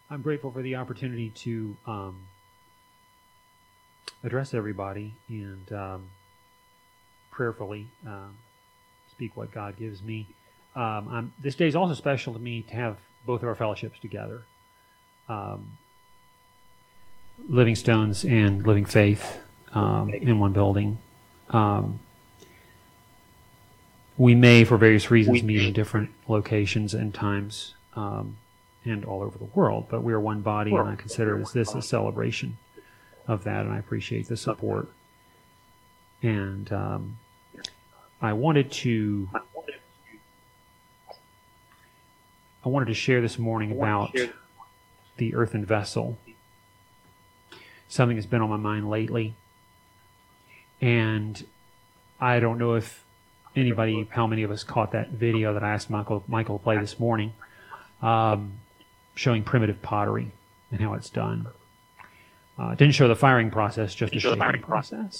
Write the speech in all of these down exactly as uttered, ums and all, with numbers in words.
I'm grateful for the opportunity to um, address everybody and um, prayerfully um, speak what God gives me. Um, I'm, this day is also special to me to have both of our fellowships together, um, Living Stones and Living Faith, um, in one building. Um, we may, for various reasons, meet in different locations and times, um, and all over the world, but we are one body, and I consider this, this a celebration of that, and I appreciate the support. And um, I wanted to I wanted to share this morning about the earthen vessel, something that's been on my mind lately, and I don't know if anybody, how many of us caught that video that I asked Michael Michael to play this morning, um, showing primitive pottery and how it's done. Uh, it didn't show the firing process, just the shaping process.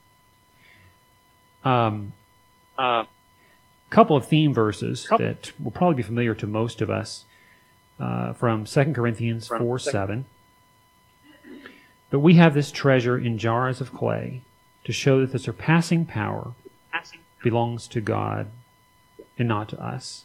Um, a couple of theme verses that will probably be familiar to most of us, uh, from Second Corinthians four seven. But we have this treasure in jars of clay to show that the surpassing power belongs to God and not to us.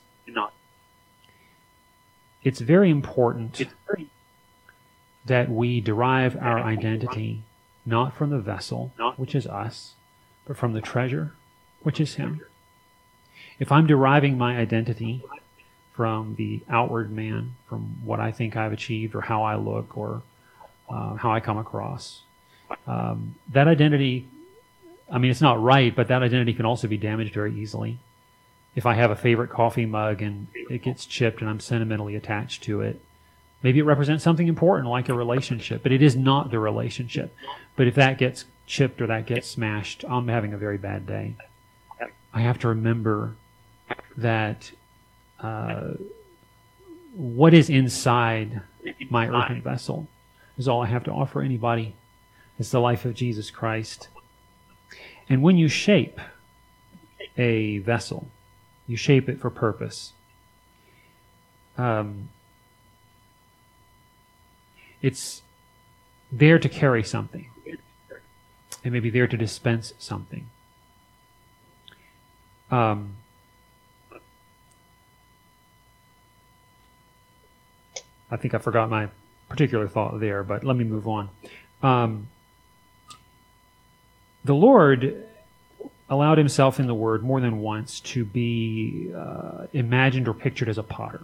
It's very important that we derive our identity not from the vessel, which is us, but from the treasure, which is Him. If I'm deriving my identity from the outward man, from what I think I've achieved or how I look or uh, how I come across, um, that identity, I mean, it's not right, but that identity can also be damaged very easily. If I have a favorite coffee mug and it gets chipped and I'm sentimentally attached to it, maybe it represents something important like a relationship, but it is not the relationship. But if that gets chipped or that gets smashed, I'm having a very bad day. I have to remember that uh, what is inside my earthen vessel is all I have to offer anybody. It's the life of Jesus Christ. And when you shape a vessel, you shape it for purpose. Um, it's there to carry something. It may be there to dispense something. Um, I think I forgot my particular thought there, but let me move on. Um, the Lord allowed Himself in the Word more than once to be uh, imagined or pictured as a potter.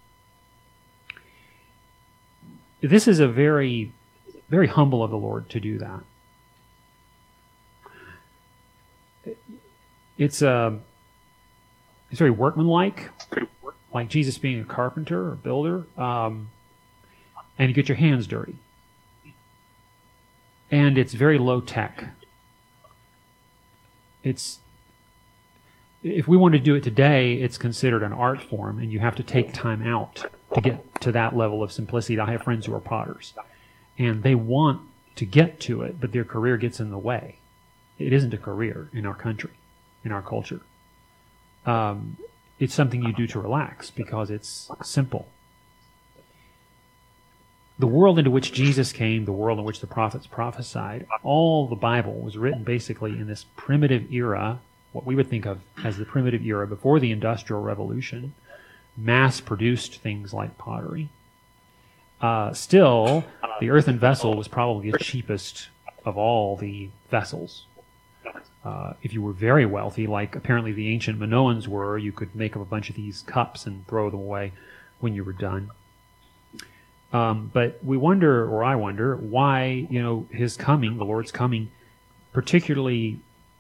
This is a very, very humble of the Lord to do that. It's uh, it's very workmanlike, like Jesus being a carpenter or builder, um, and you get your hands dirty. And it's very low tech. It's if we want to do it today, it's considered an art form, and you have to take time out to get to that level of simplicity. I have friends who are potters, and they want to get to it, but their career gets in the way. It isn't a career in our country, in our culture. Um, it's something you do to relax because it's simple. The world into which Jesus came, the world in which the prophets prophesied, all the Bible was written basically in this primitive era, what we would think of as the primitive era before the Industrial Revolution, mass-produced things like pottery. Uh, still, the earthen vessel was probably the cheapest of all the vessels. Uh, if you were very wealthy, like apparently the ancient Minoans were, you could make up a bunch of these cups and throw them away when you were done. Um, but we wonder, or I wonder, why, you know, His coming, the Lord's coming, particularly,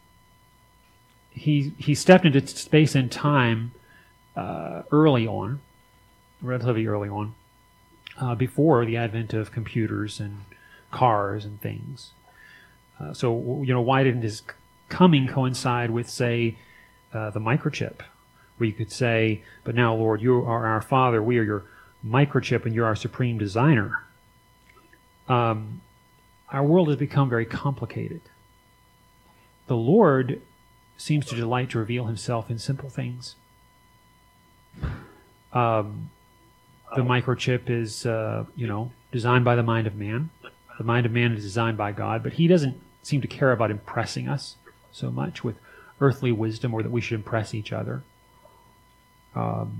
He He stepped into space and time uh, early on, relatively early on, uh, before the advent of computers and cars and things. Uh, so, you know, why didn't His coming coincide with, say, uh, the microchip, where you could say, but now, Lord, you are our Father, we are your microchip, and you're our supreme designer. Um, our world has become very complicated. The Lord seems to delight to reveal Himself in simple things. Um, the microchip is, uh, you know, designed by the mind of man. The mind of man is designed by God, but he doesn't seem to care about impressing us so much with earthly wisdom, or that we should impress each other. Um,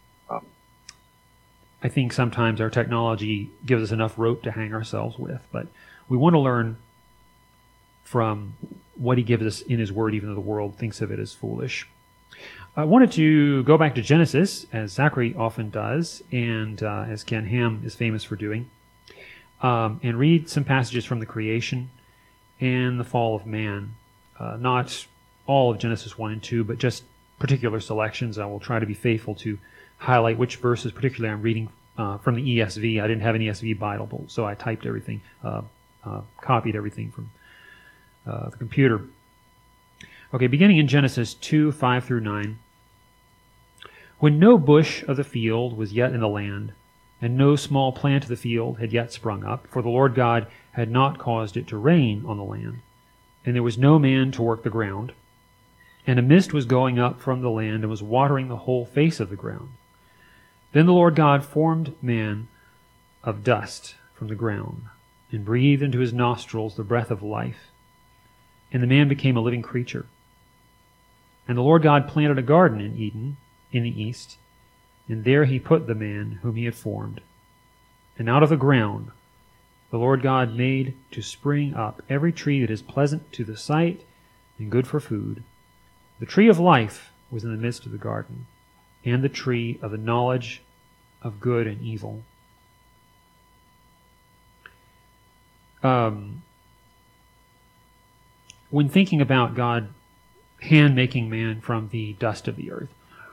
I think sometimes our technology gives us enough rope to hang ourselves with, but we want to learn from what he gives us in his word, even though the world thinks of it as foolish. I wanted to go back to Genesis, as Zachary often does, and uh, as Ken Ham is famous for doing, um, and read some passages from the creation and the fall of man. Uh, not all of Genesis one and two, but just particular selections. I will try to be faithful to highlight which verses particularly I'm reading uh, from the E S V. I didn't have an E S V Bible, so I typed everything, uh, uh, copied everything from uh, the computer. Okay, beginning in Genesis two, five through nine. When no bush of the field was yet in the land, and no small plant of the field had yet sprung up, for the Lord God had not caused it to rain on the land, and there was no man to work the ground, and a mist was going up from the land and was watering the whole face of the ground. Then the Lord God formed man of dust from the ground, and breathed into his nostrils the breath of life, and the man became a living creature. And the Lord God planted a garden in Eden, in the east, and there he put the man whom he had formed. And out of the ground the Lord God made to spring up every tree that is pleasant to the sight and good for food. The tree of life was in the midst of the garden, and the tree of the knowledge of good and evil. Um, when thinking about God hand-making man from the dust of the earth,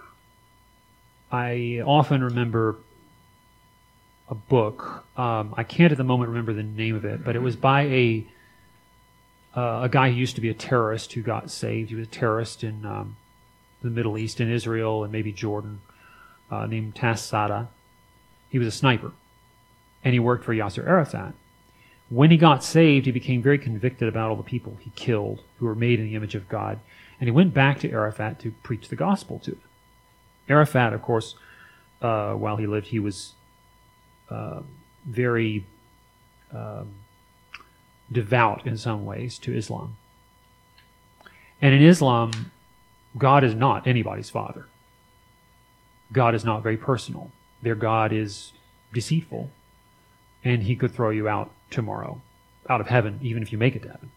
I often remember a book. Um, I can't at the moment remember the name of it, but it was by a uh, a guy who used to be a terrorist who got saved. He was a terrorist in um, the Middle East, in Israel, and maybe Jordan, uh, named Tas Sada. He was a sniper, and he worked for Yasser Arafat. When he got saved, he became very convicted about all the people he killed who were made in the image of God, and he went back to Arafat to preach the gospel to him. Arafat, of course, uh, while he lived, he was uh, very um, devout in some ways to Islam. And in Islam, God is not anybody's father. God is not very personal. Their God is deceitful, and he could throw you out tomorrow, out of heaven, even if you make it to heaven.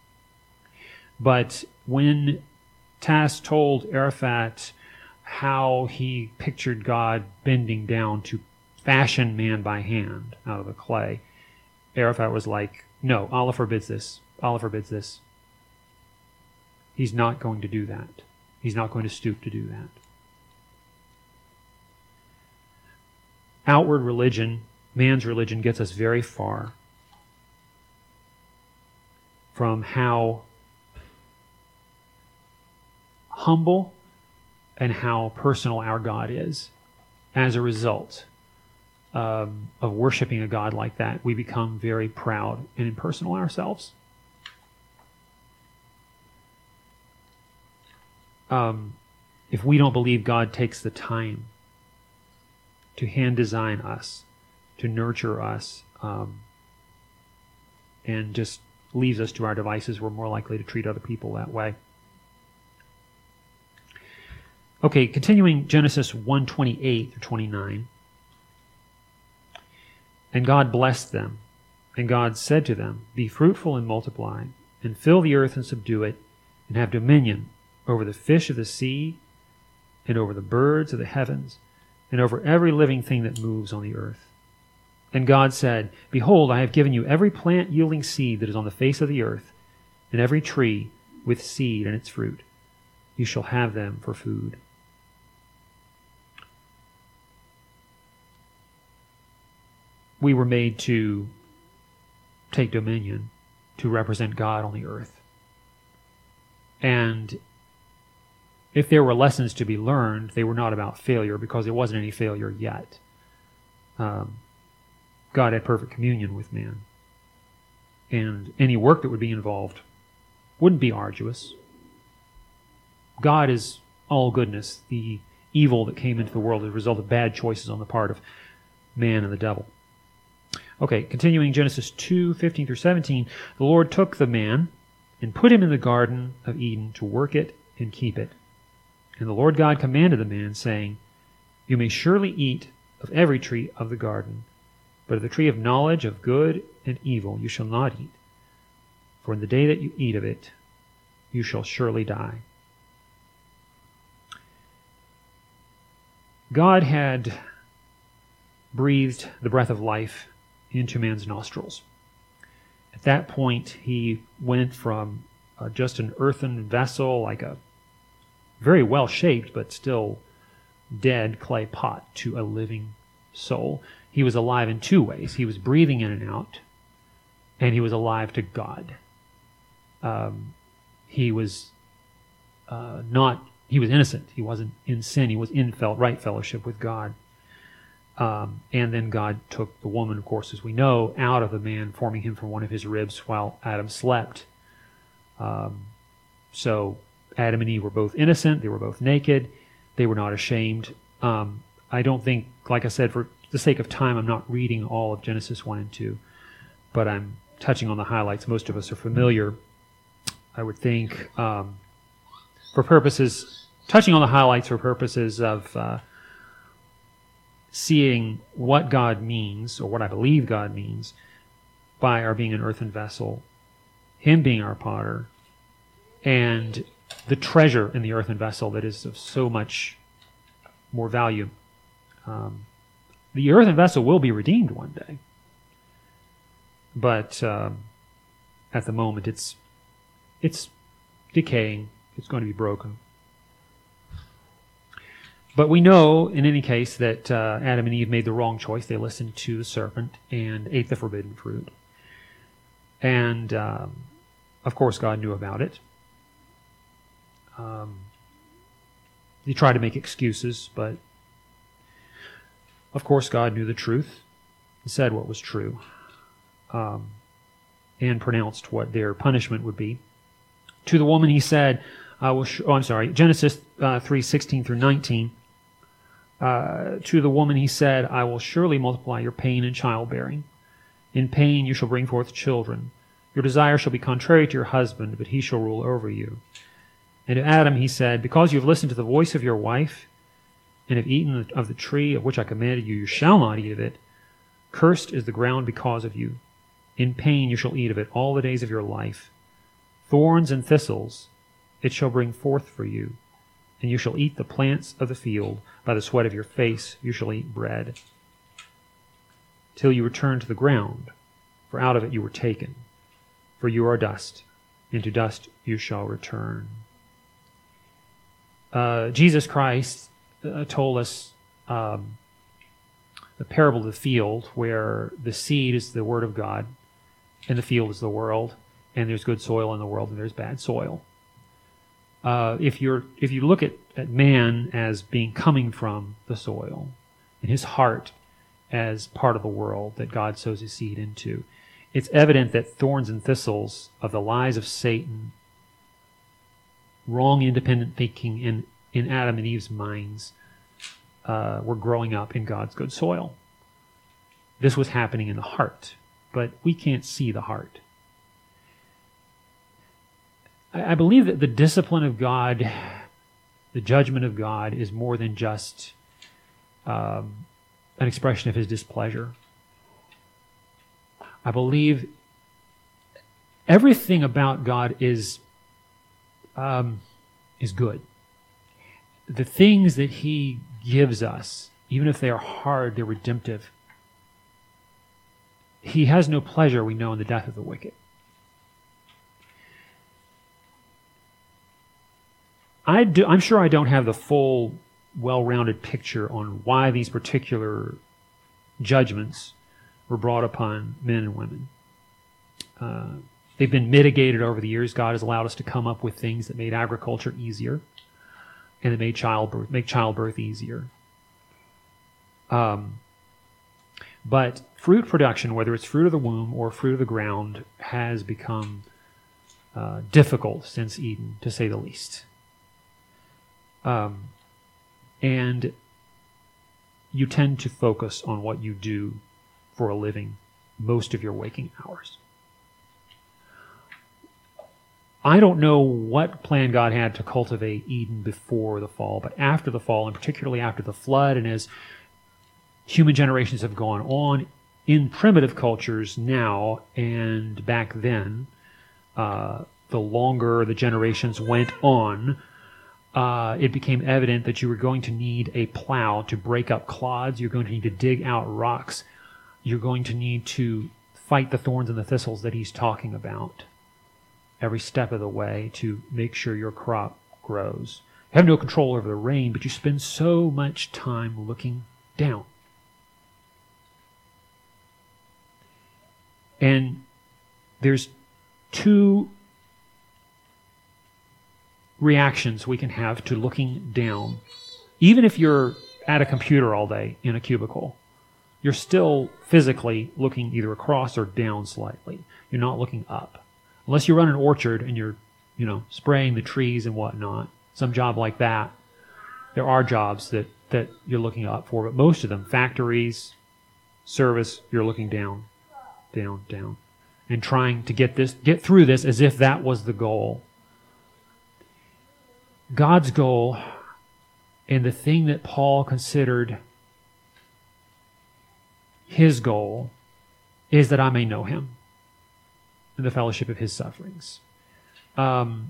But when Tas told Arafat how he pictured God bending down to fashion man by hand out of the clay, Arafat was like, no, Allah forbids this. Allah forbids this. He's not going to do that. He's not going to stoop to do that. Outward religion, man's religion, gets us very far from how humble and how personal our God is. As a result um, of worshiping a God like that, we become very proud and impersonal ourselves. Um, if we don't believe God takes the time to hand design us, to nurture us, um, and just leaves us to our devices, we're more likely to treat other people that way. Okay, continuing Genesis one twenty-eight through twenty-nine. And God blessed them, and God said to them, be fruitful and multiply, and fill the earth and subdue it, and have dominion over the fish of the sea, and over the birds of the heavens, and over every living thing that moves on the earth. And God said, behold, I have given you every plant yielding seed that is on the face of the earth, and every tree with seed in its fruit. You shall have them for food. We were made to take dominion, to represent God on the earth. And if there were lessons to be learned, they were not about failure, because there wasn't any failure yet. Um, God had perfect communion with man. And any work that would be involved wouldn't be arduous. God is all goodness. The evil that came into the world as a result of bad choices on the part of man and the devil. Okay, continuing Genesis two, fifteen through seventeen, the Lord took the man and put him in the Garden of Eden to work it and keep it. And the Lord God commanded the man, saying, You may surely eat of every tree of the garden, but of the tree of knowledge of good and evil you shall not eat. For in the day that you eat of it, you shall surely die. God had breathed the breath of life into man's nostrils. At that point, he went from uh, just an earthen vessel, like a very well-shaped but still dead clay pot, to a living soul. He was alive in two ways. He was breathing in and out, and he was alive to God. Um, he was uh, not, he was innocent. He wasn't in sin. He was in fel- right fellowship with God. Um, and then God took the woman, of course, as we know, out of the man, forming him from one of his ribs while Adam slept. Um, so Adam and Eve were both innocent. They were both naked. They were not ashamed. Um, I don't think, like I said, for the sake of time, I'm not reading all of Genesis one and two, but I'm touching on the highlights. Most of us are familiar, I would think, um, for purposes, touching on the highlights for purposes of uh, seeing what God means, or what I believe God means, by our being an earthen vessel, Him being our potter, and the treasure in the earthen vessel that is of so much more value. Um, the earthen vessel will be redeemed one day, but um, at the moment it's it's decaying. It's going to be broken. But we know, in any case, that uh, Adam and Eve made the wrong choice. They listened to the serpent and ate the forbidden fruit. And, um, of course, God knew about it. Um, he tried to make excuses, but, of course, God knew the truth and said what was true, um, and pronounced what their punishment would be. To the woman he said, I will sh- oh, I'm sorry, Genesis uh, three, sixteen through nineteen. Uh, to the woman he said, I will surely multiply your pain in childbearing. In pain you shall bring forth children. Your desire shall be contrary to your husband, but he shall rule over you. And to Adam he said, because you have listened to the voice of your wife, and have eaten of the tree of which I commanded you, you shall not eat of it. Cursed is the ground because of you. In pain you shall eat of it all the days of your life. Thorns and thistles it shall bring forth for you, and you shall eat the plants of the field. By the sweat of your face you shall eat bread, till you return to the ground, for out of it you were taken. For you are dust, and to dust you shall return. Uh, Jesus Christ uh, told us um, the parable of the field, where the seed is the word of God, and the field is the world, and there's good soil in the world, and there's bad soil. Uh, if you're if you look at, at man as being coming from the soil, and his heart as part of the world that God sows his seed into, it's evident that thorns and thistles of the lies of Satan, wrong independent thinking in, in Adam and Eve's minds, uh, were growing up in God's good soil. This was happening in the heart, but we can't see the heart. I believe that the discipline of God, the judgment of God, is more than just um, an expression of his displeasure. I believe everything about God is um, is good. The things that he gives us, even if they are hard, they're redemptive. He has no pleasure, we know, in the death of the wicked. I do, I'm sure I don't have the full, well-rounded picture on why these particular judgments were brought upon men and women. Uh, they've been mitigated over the years. God has allowed us to come up with things that made agriculture easier, and that made childbirth make childbirth easier. Um, but fruit production, whether it's fruit of the womb or fruit of the ground, has become uh, difficult since Eden, to say the least. Um, and you tend to focus on what you do for a living most of your waking hours. I don't know what plan God had to cultivate Eden before the fall, but after the fall, and particularly after the flood, and as human generations have gone on in primitive cultures now and back then, uh, the longer the generations went on, uh, it became evident that you were going to need a plow to break up clods. You're going to need to dig out rocks. You're going to need to fight the thorns and the thistles that he's talking about every step of the way to make sure your crop grows. You have no control over the rain, but you spend so much time looking down. And there's two reactions we can have to looking down. Even if you're at a computer all day in a cubicle, you're still physically looking either across or down slightly. You're not looking up. Unless you run an orchard and you're, you know, spraying the trees and whatnot, some job like that, there are jobs that, that you're looking up for, but most of them, factories, service, you're looking down, down, down, and trying to get this, get through this as if that was the goal. God's goal, and the thing that Paul considered his goal, is that I may know him in the fellowship of his sufferings. Um,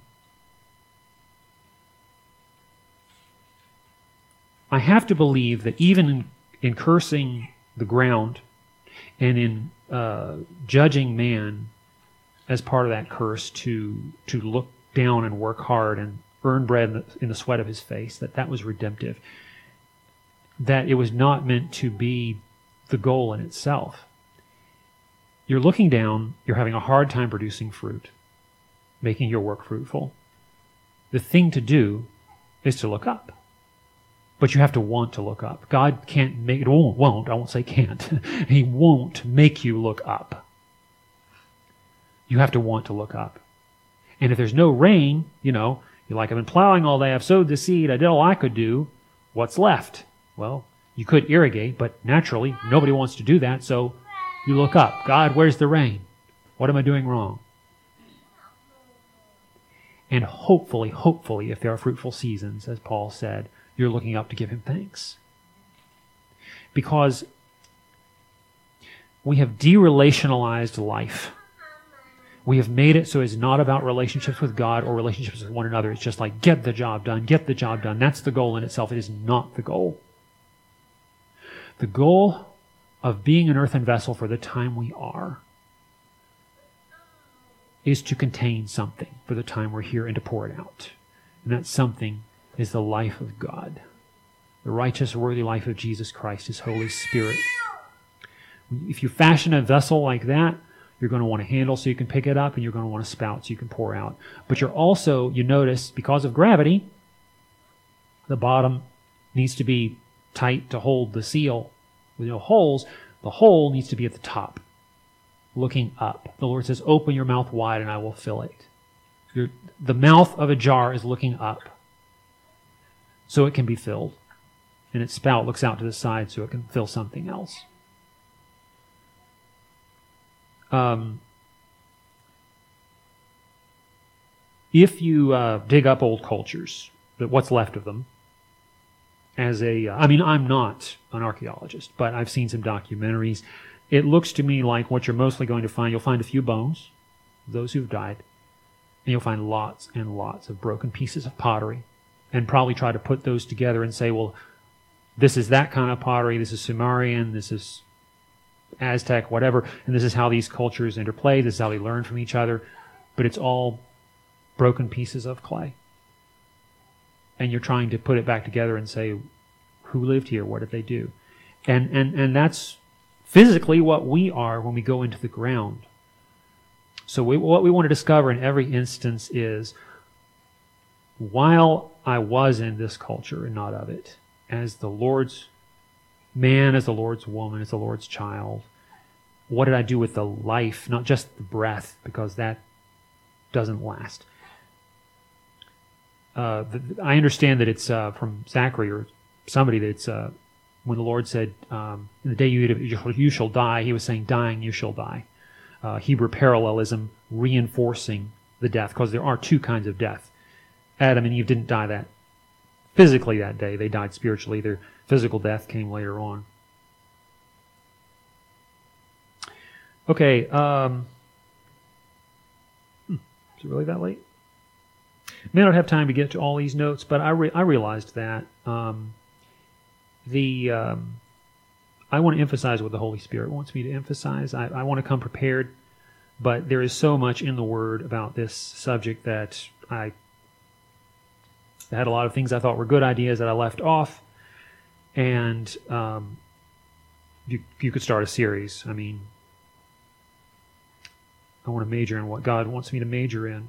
I have to believe that even in, in cursing the ground and in uh, judging man as part of that curse to to look down and work hard and earn bread in the, in the sweat of his face, that that was redemptive. That it was not meant to be the goal in itself. You're looking down, you're having a hard time producing fruit, making your work fruitful. The thing to do is to look up. But you have to want to look up. God can't make, it won't, won't, I won't say can't. He won't make you look up. You have to want to look up. And if there's no rain, you know, you're like, I've been plowing all day, I've sowed the seed, I did all I could do, what's left? Well, you could irrigate, but naturally, nobody wants to do that, so you look up. God, where's the rain? What am I doing wrong? And hopefully, hopefully, if there are fruitful seasons, as Paul said, you're looking up to give him thanks. Because we have derelationalized life. We have made it so it's not about relationships with God or relationships with one another. It's just like, get the job done, get the job done. That's the goal in itself. It is not the goal. The goal of being an earthen vessel for the time we are is to contain something for the time we're here and to pour it out. And that something is the life of God, the righteous, worthy life of Jesus Christ, His Holy Spirit. If you fashion a vessel like that, you're going to want to handle so you can pick it up, and you're going to want to spout so you can pour out. But you're also, you notice, because of gravity, the bottom needs to be tight to hold the seal with no holes. The hole needs to be at the top, looking up. The Lord says, open your mouth wide and I will fill it. Your, the mouth of a jar is looking up so it can be filled. And its spout looks out to the side so it can fill something else. Um, if you uh, dig up old cultures, what's left of them, as a, uh, I mean, I'm not an archaeologist, but I've seen some documentaries. It looks to me like what you're mostly going to find, you'll find a few bones, those who've died, and you'll find lots and lots of broken pieces of pottery, and probably try to put those together and say, well, this is that kind of pottery, this is Sumerian, this is Aztec, whatever, and this is how these cultures interplay, this is how they learn from each other, but it's all broken pieces of clay. And you're trying to put it back together and say, who lived here? What did they do? And and and that's physically what we are when we go into the ground. So we, what we want to discover in every instance is, while I was in this culture and not of it, as the Lord's man, as the Lord's woman, as the Lord's child, what did I do with the life, not just the breath, because that doesn't last. Uh, the, I understand that it's uh, from Zachary or somebody that it's uh, when the Lord said, um, in the day you eat of it, you shall die, he was saying, dying, you shall die. Uh, Hebrew parallelism reinforcing the death, because there are two kinds of death. Adam and Eve didn't die that physically that day. They died spiritually. Their physical death came later on. Okay. Um, hmm, is it really that late? May not have time to get to all these notes, but I re- I realized that um, the um, I want to emphasize what the Holy Spirit wants me to emphasize. I, I want to come prepared, but there is so much in the Word about this subject that I had a lot of things I thought were good ideas that I left off, and um, you you could start a series. I mean, I want to major in what God wants me to major in.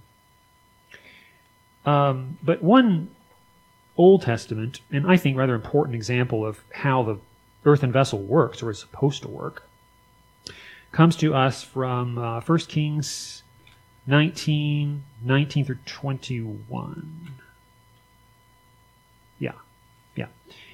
Um, but one Old Testament, and I think rather important example of how the earthen vessel works, or is supposed to work, comes to us from uh, First Kings nineteen, nineteen through twenty-one. Yeah, yeah.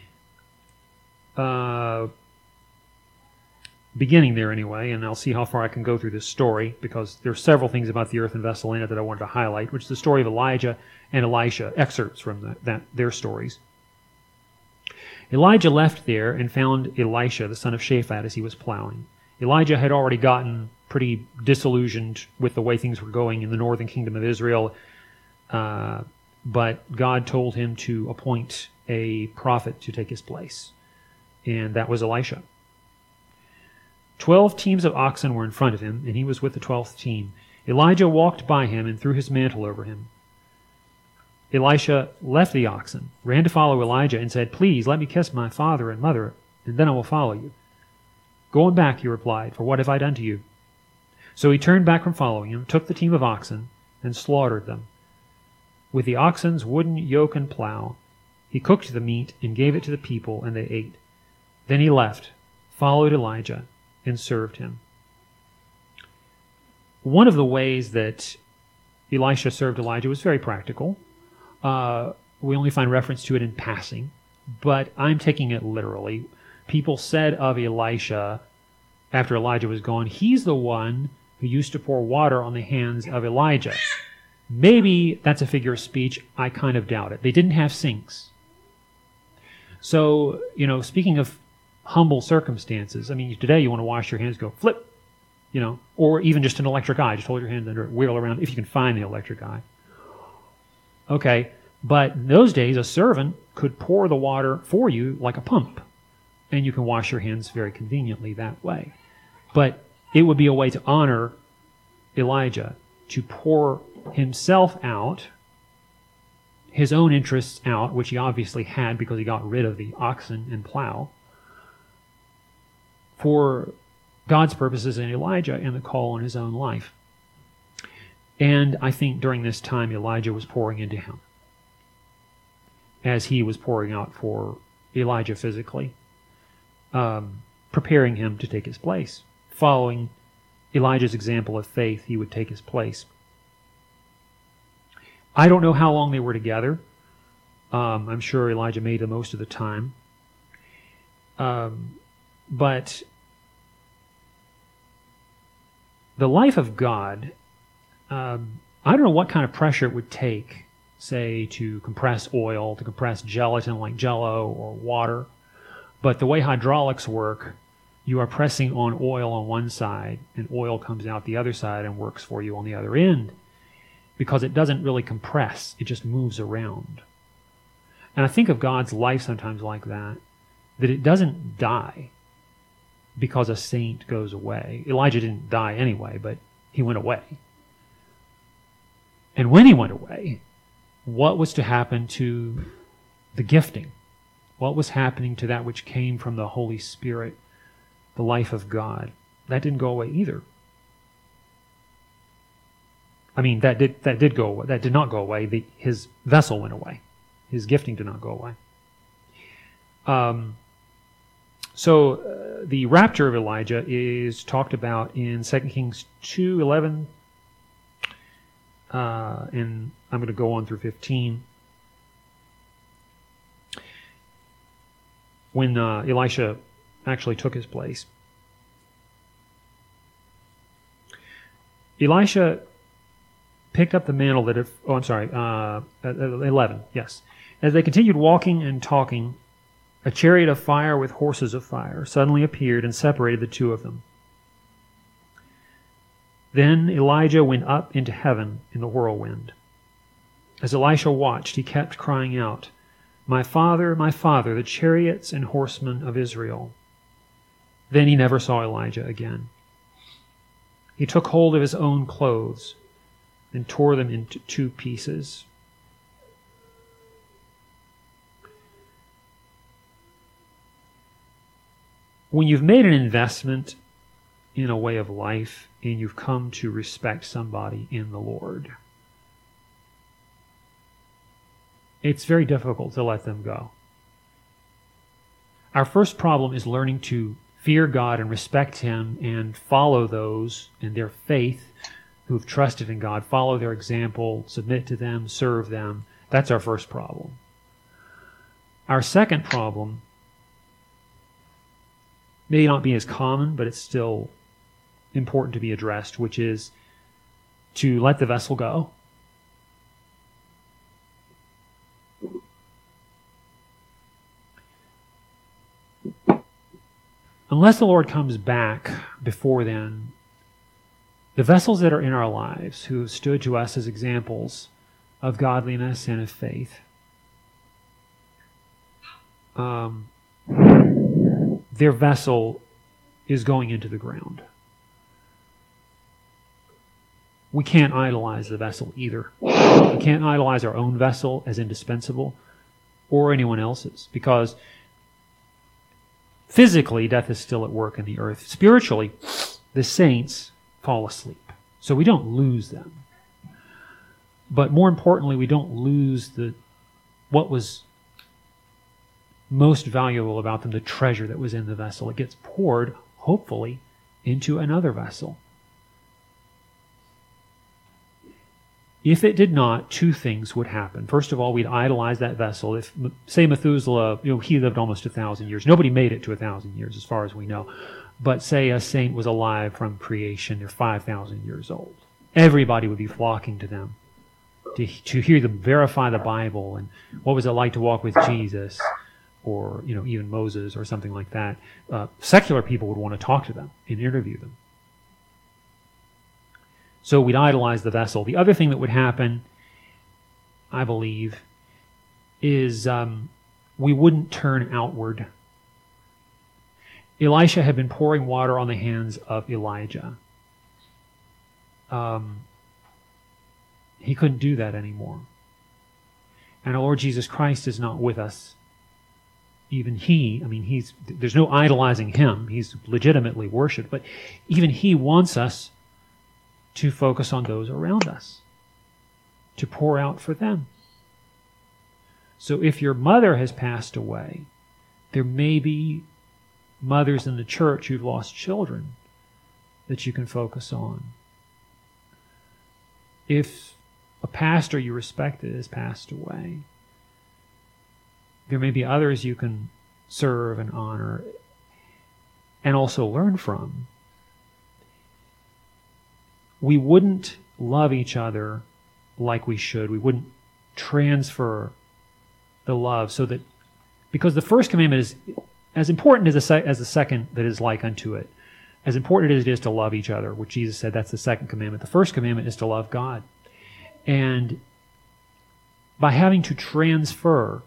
Uh, beginning there anyway, and I'll see how far I can go through this story, because there are several things about the earthen vessel in it that I wanted to highlight, which is the story of Elijah and Elisha, excerpts from the, that their stories. Elijah left there and found Elisha, the son of Shaphat, as he was plowing. Elijah had already gotten pretty disillusioned with the way things were going in the northern kingdom of Israel, uh, but God told him to appoint a prophet to take his place, and that was Elisha. Twelve teams of oxen were in front of him, and he was with the twelfth team. Elijah walked by him and threw his mantle over him. Elisha left the oxen, ran to follow Elijah, and said, "Please, let me kiss my father and mother, and then I will follow you." "Go on back," he replied, "for what have I done to you?" So he turned back from following him, took the team of oxen, and slaughtered them. With the oxen's wooden yoke and plow, he cooked the meat and gave it to the people, and they ate. Then he left, followed Elijah, and served him. One of the ways that Elisha served Elijah was very practical. Uh, we only find reference to it in passing, but I'm taking it literally. People said of Elisha, after Elijah was gone, he's the one who used to pour water on the hands of Elijah. Maybe that's a figure of speech. I kind of doubt it. They didn't have sinks. So, you know, speaking of humble circumstances, I mean, today you want to wash your hands, go flip, you know, or even just an electric eye. Just hold your hand under it, wheel around, if you can find the electric eye. Okay, but in those days, a servant could pour the water for you like a pump, and you can wash your hands very conveniently that way. But it would be a way to honor Elijah, to pour himself out, his own interests out, which he obviously had because he got rid of the oxen and plow, for God's purposes in Elijah and the call on his own life. And I think during this time, Elijah was pouring into him, as he was pouring out for Elijah physically, um, preparing him to take his place. Following Elijah's example of faith, he would take his place. I don't know how long they were together. Um, I'm sure Elijah made the most of the time. Um, but the life of God, um, I don't know what kind of pressure it would take, say, to compress oil, to compress gelatin like Jell-O or water. But the way hydraulics work, you are pressing on oil on one side, and oil comes out the other side and works for you on the other end, because it doesn't really compress. It just moves around. And I think of God's life sometimes like that, that it doesn't die because a saint goes away. Elijah didn't die anyway, but he went away. And when he went away, what was to happen to the gifting? What was happening to that which came from the Holy Spirit, the life of God? That didn't go away either. I mean, that did that did go away. That did not go away. The, his vessel went away. His gifting did not go away. Um, so uh, the rapture of Elijah is talked about in Second Kings two eleven, uh, and I'm going to go on through fifteen. when uh, Elisha actually took his place. Elisha picked up the mantle that, if, oh, I'm sorry, uh, eleven, yes. As they continued walking and talking, a chariot of fire with horses of fire suddenly appeared and separated the two of them. Then Elijah went up into heaven in the whirlwind. As Elisha watched, he kept crying out, "My father, my father, the chariots and horsemen of Israel." Then he never saw Elijah again. He took hold of his own clothes and tore them into two pieces. When you've made an investment in a way of life and you've come to respect somebody in the Lord, it's very difficult to let them go. Our first problem is learning to fear God and respect Him and follow those in their faith who have trusted in God, follow their example, submit to them, serve them. That's our first problem. Our second problem may not be as common, but it's still important to be addressed, which is to let the vessel go. Unless the Lord comes back before then, the vessels that are in our lives who have stood to us as examples of godliness and of faith, um, their vessel is going into the ground. We can't idolize the vessel either. We can't idolize our own vessel as indispensable or anyone else's, because physically, death is still at work in the earth. Spiritually, the saints fall asleep. So we don't lose them. But more importantly, we don't lose the what was most valuable about them, the treasure that was in the vessel. It gets poured, hopefully, into another vessel. If it did not, two things would happen. First of all, we'd idolize that vessel. If, say, Methuselah, you know, he lived almost a thousand years. Nobody made it to a thousand years, as far as we know. But say a saint was alive from creation, they're five thousand years old. Everybody would be flocking to them to, to hear them verify the Bible and what was it like to walk with Jesus, or, you know, even Moses or something like that. Uh, secular people would want to talk to them and interview them. So we'd idolize the vessel. The other thing that would happen, I believe, is um, we wouldn't turn outward. Elisha had been pouring water on the hands of Elijah. Um, he couldn't do that anymore. And our Lord Jesus Christ is not with us. Even He, I mean, he's there's no idolizing Him. He's legitimately worshipped. But even He wants us to focus on those around us, to pour out for them. So if your mother has passed away, there may be mothers in the church who've lost children that you can focus on. If a pastor you respected has passed away, there may be others you can serve and honor and also learn from. We wouldn't love each other like we should. We wouldn't transfer the love so that, because the first commandment is as important as the, se- as the second that is like unto it. As important as it is to love each other, which Jesus said that's the second commandment. The first commandment is to love God. And by having to transfer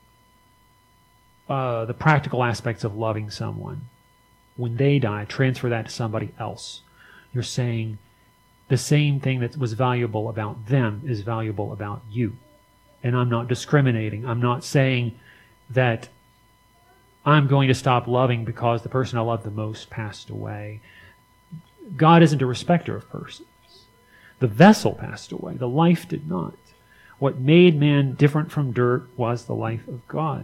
uh, the practical aspects of loving someone, when they die, transfer that to somebody else. You're saying the same thing that was valuable about them is valuable about you. And I'm not discriminating. I'm not saying that I'm going to stop loving because the person I love the most passed away. God isn't a respecter of persons. The vessel passed away. The life did not. What made man different from dirt was the life of God.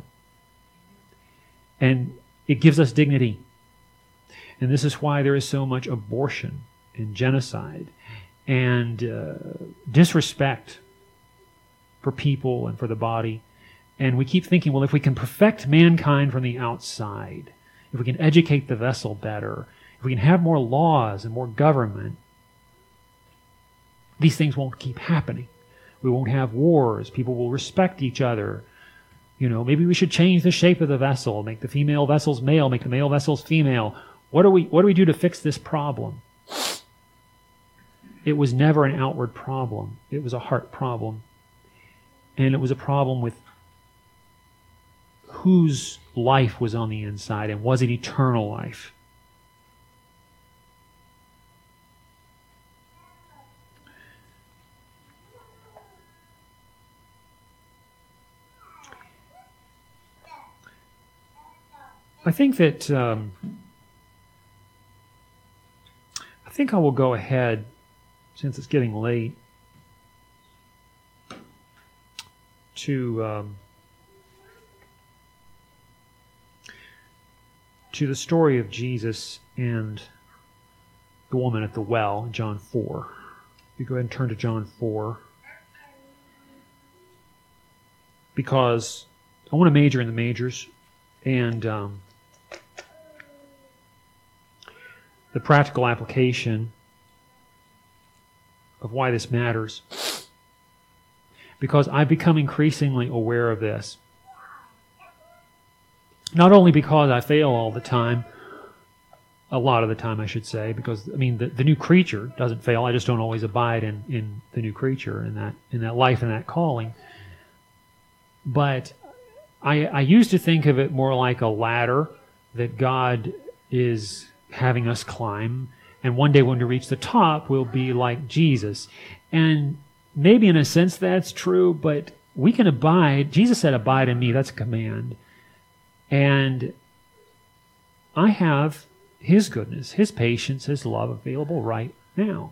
And it gives us dignity. And this is why there is so much abortion and genocide and uh, disrespect for people and for the body. And we keep thinking, well, if we can perfect mankind from the outside, if we can educate the vessel better, if we can have more laws and more government, these things won't keep happening. We won't have wars. People will respect each other. You know, maybe we should change the shape of the vessel, make the female vessels male, make the male vessels female. What do we, what do we do to fix this problem? It was never an outward problem. It was a heart problem. And it was a problem with whose life was on the inside, and was it eternal life? I think that um, I think I will go ahead, since it's getting late, to um, to the story of Jesus and the woman at the well, John four. You go ahead and turn to John four, because I want to major in the majors, and um, the practical application of why this matters, because I've become increasingly aware of this. Not only because I fail all the time, a lot of the time I should say, because I mean the, the new creature doesn't fail. I just don't always abide in, in the new creature, in that in that life and that calling. But I, I used to think of it more like a ladder that God is having us climb, and one day when we reach the top, we'll be like Jesus. And maybe in a sense that's true, but we can abide. Jesus said, "Abide in me." That's a command. And I have His goodness, His patience, His love available right now.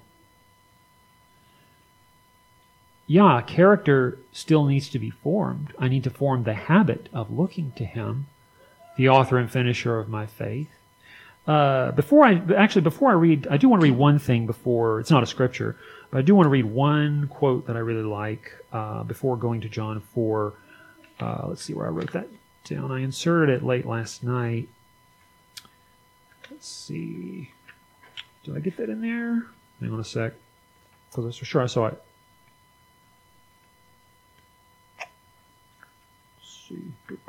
Yeah, character still needs to be formed. I need to form the habit of looking to Him, the author and finisher of my faith. Uh, before I, actually, before I read, I do want to read one thing before, it's not a scripture, but I do want to read one quote that I really like uh, before going to John four. Uh, let's see where I wrote that down. I inserted it late last night. Let's see. Did I get that in there? Hang on a sec. Because I'm sure I saw it. Let's see.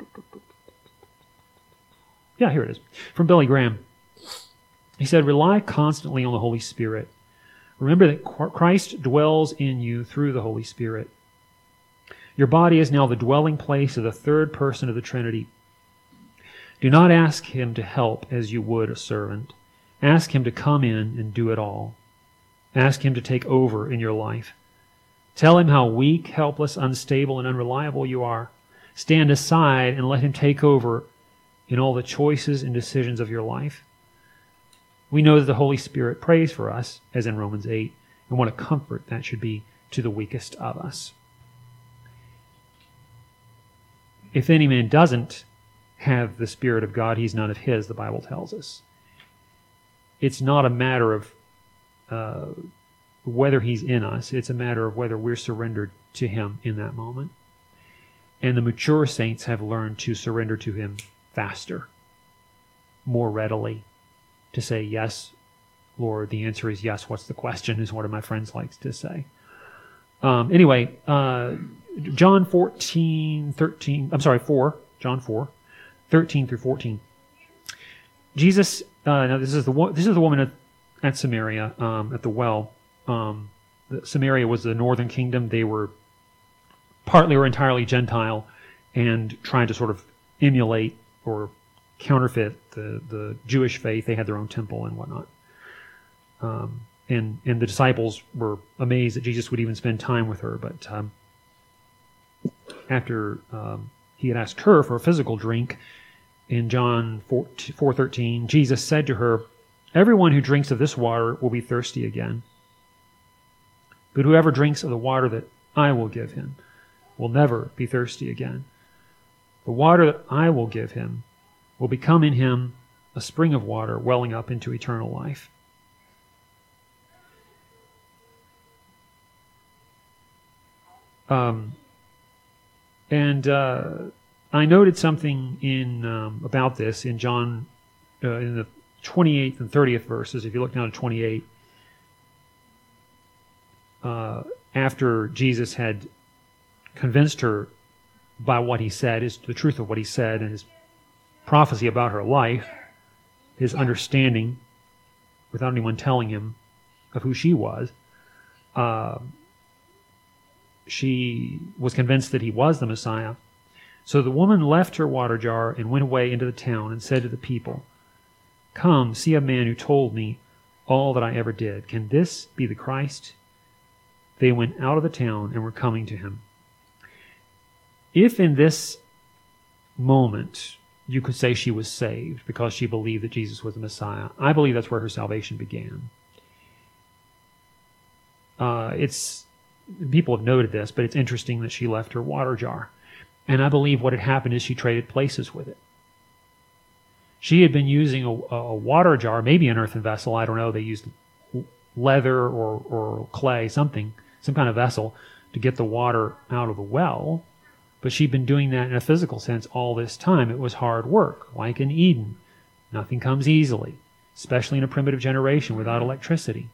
Yeah, here it is. From Billy Graham. He said, "Rely constantly on the Holy Spirit. Remember that Christ dwells in you through the Holy Spirit. Your body is now the dwelling place of the third person of the Trinity. Do not ask Him to help as you would a servant. Ask Him to come in and do it all. Ask Him to take over in your life. Tell Him how weak, helpless, unstable, and unreliable you are. Stand aside and let Him take over in all the choices and decisions of your life. We know that the Holy Spirit prays for us, as in Romans eight, and what a comfort that should be to the weakest of us. If any man doesn't have the Spirit of God, he's none of His, the Bible tells us. It's not a matter of uh, whether He's in us. It's a matter of whether we're surrendered to Him in that moment. And the mature saints have learned to surrender to Him faster, more readily, to say, "Yes, Lord, the answer is yes. What's the question?" is one of my friends likes to say. Um, anyway, uh, John fourteen, thirteen, I'm sorry, four, John four, thirteen through fourteen. Jesus, uh, now this is the this is the woman at, at Samaria, um, at the well. Um, the, Samaria was the northern kingdom. They were partly or entirely Gentile, and trying to sort of emulate or counterfeit the, the Jewish faith. They had their own temple and whatnot. Um, and, and the disciples were amazed that Jesus would even spend time with her. But um, after um, He had asked her for a physical drink, in John four thirteen, Jesus said to her, "Everyone who drinks of this water will be thirsty again. But whoever drinks of the water that I will give him will never be thirsty again. The water that I will give him will become in him a spring of water welling up into eternal life." Um, And uh, I noted something in um, about this in John, uh, in the twenty-eighth and thirtieth verses. If you look down to twenty-eight, uh, after Jesus had convinced her by what he said, is the truth of what he said, and his prophecy about her life, his understanding, without anyone telling him, of who she was, uh, she was convinced that he was the Messiah. So the woman left her water jar and went away into the town and said to the people, "Come, see a man who told me all that I ever did. Can this be the Christ?" They went out of the town and were coming to him. If in this moment you could say she was saved because she believed that Jesus was the Messiah, I believe that's where her salvation began. Uh, it's people have noted this, but it's interesting that she left her water jar. And I believe what had happened is she traded places with it. She had been using a, a water jar, maybe an earthen vessel, I don't know, they used leather or, or clay, something, some kind of vessel to get the water out of the well. But she'd been doing that in a physical sense all this time. It was hard work, like in Eden. Nothing comes easily, especially in a primitive generation without electricity.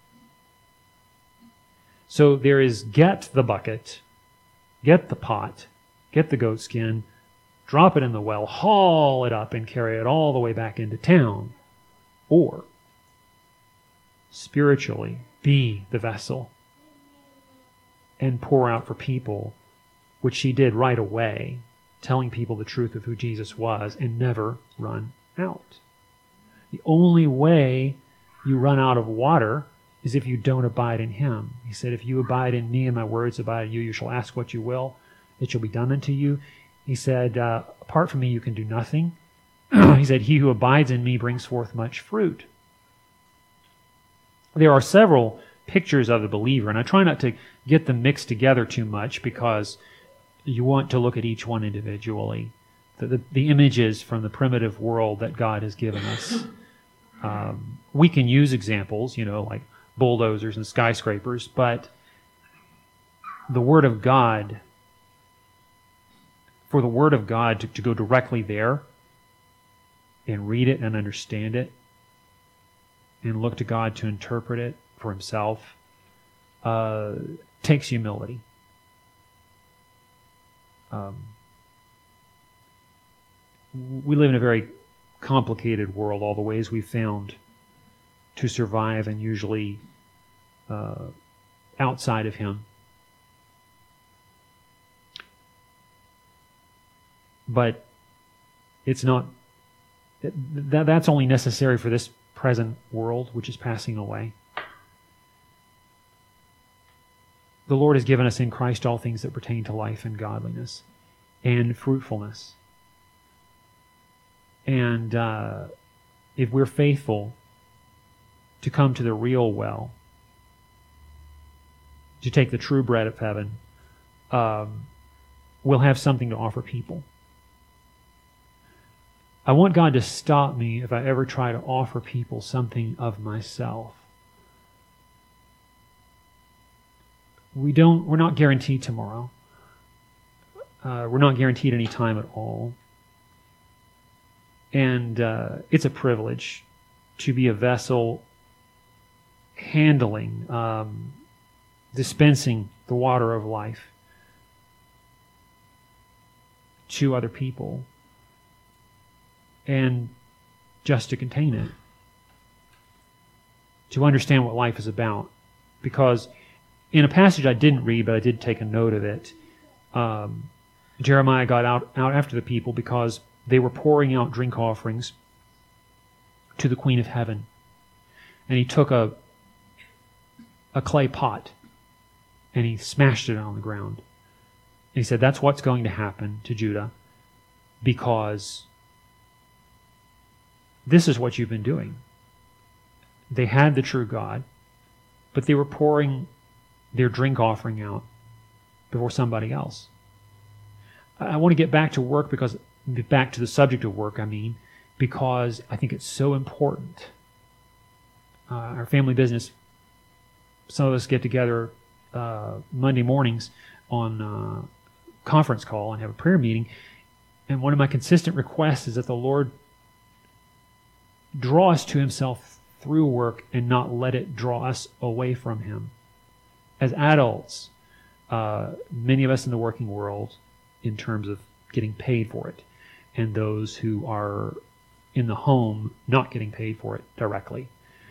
So there is get the bucket, get the pot, get the goat skin, drop it in the well, haul it up and carry it all the way back into town. Or, spiritually, be the vessel and pour out for people, which she did right away, telling people the truth of who Jesus was and never run out. The only way you run out of water is if you don't abide in him. He said, if you abide in me and my words abide in you, you shall ask what you will. It shall be done unto you. He said, uh, apart from me you can do nothing. He said, he who abides in me brings forth much fruit. There are several pictures of the believer, and I try not to get them mixed together too much because you want to look at each one individually. The, the, the images from the primitive world that God has given us. Um, we can use examples, you know, like bulldozers and skyscrapers, but the Word of God, for the Word of God to, to go directly there and read it and understand it and look to God to interpret it for himself, uh, takes humility. Um, we live in a very complicated world, all the ways we've found to survive, and usually uh, outside of him. But it's not, that, that's only necessary for this present world, which is passing away. The Lord has given us in Christ all things that pertain to life and godliness and fruitfulness. And uh, if we're faithful to come to the real well, to take the true bread of heaven, um, we'll have something to offer people. I want God to stop me if I ever try to offer people something of myself. We don't, we're not guaranteed tomorrow. Uh, we're not guaranteed any time at all. And uh, it's a privilege to be a vessel handling, um, dispensing the water of life to other people and just to contain it, to understand what life is about. Because in a passage I didn't read, but I did take a note of it, um, Jeremiah got out, out after the people because they were pouring out drink offerings to the Queen of Heaven. And he took a, a clay pot and he smashed it on the ground. And he said, that's what's going to happen to Judah, because this is what you've been doing. They had the true God, but they were pouring their drink offering out before somebody else. I want to get back to work because, back to the subject of work, I mean, because I think it's so important. Uh, our family business, some of us get together uh, Monday mornings on uh, conference call and have a prayer meeting. And one of my consistent requests is that the Lord draw us to himself through work and not let it draw us away from him. As adults, uh, many of us in the working world, in terms of getting paid for it, and those who are in the home not getting paid for it directly,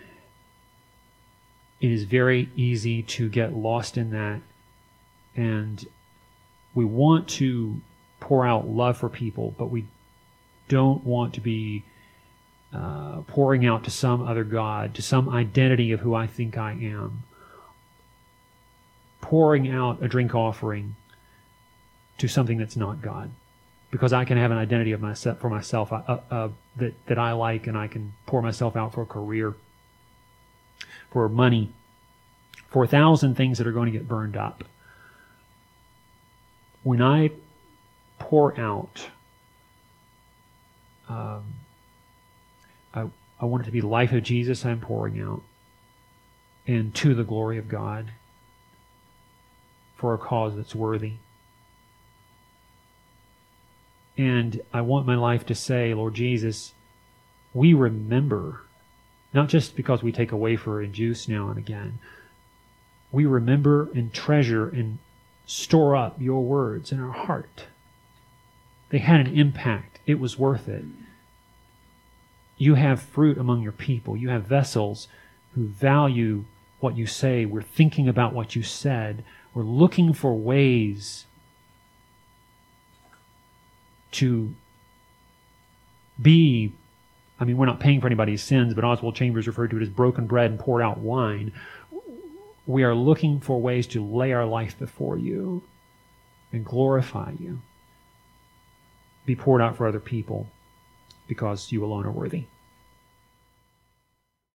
it is very easy to get lost in that. And we want to pour out love for people, but we don't want to be uh, pouring out to some other God, to some identity of who I think I am. Pouring out a drink offering to something that's not God. Because I can have an identity of myself for myself uh, uh, that, that I like, and I can pour myself out for a career, for money, for a thousand things that are going to get burned up. When I pour out, um, I, I want it to be the life of Jesus I'm pouring out, and to the glory of God, for a cause that's worthy. And I want my life to say, Lord Jesus, we remember, not just because we take a wafer and juice now and again, we remember and treasure and store up your words in our heart. They had an impact. It was worth it. You have fruit among your people. You have vessels who value what you say. We're thinking about what you said. We're looking for ways to be, I mean, we're not paying for anybody's sins, but Oswald Chambers referred to it as broken bread and poured out wine. We are looking for ways to lay our life before you and glorify you. Be poured out for other people because you alone are worthy.